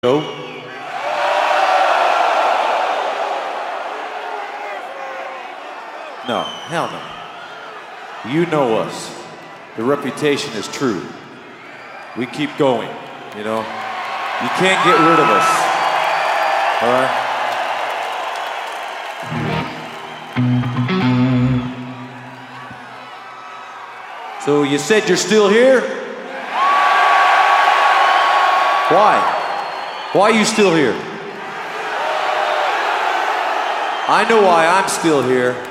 Go. No, hell no. You know us. The reputation is true. We keep going, you know? You can't get rid of us. All right? So you said you're still here? Why? Why are you still here? I know why I'm still here.